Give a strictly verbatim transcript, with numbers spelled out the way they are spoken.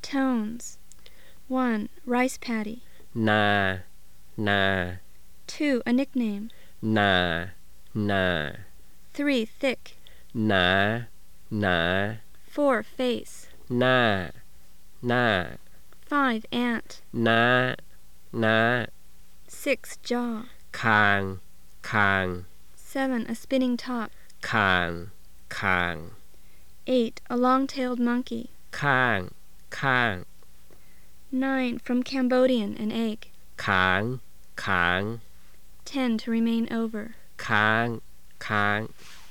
Tones. one. Rice paddy. นา นา two. A nickname. นา นา three. Thick. หนา หนา four. Face. หน้า หน้า five. Ant. น้า น้า six. Jaw. คาง คาง seven. A spinning top. คาง คาง eight. A long-tailed monkey. ข้าง ข้าง nine. From Cambodian, an egg. ขาง ขาง ten. To remain over. ค้าง ค้าง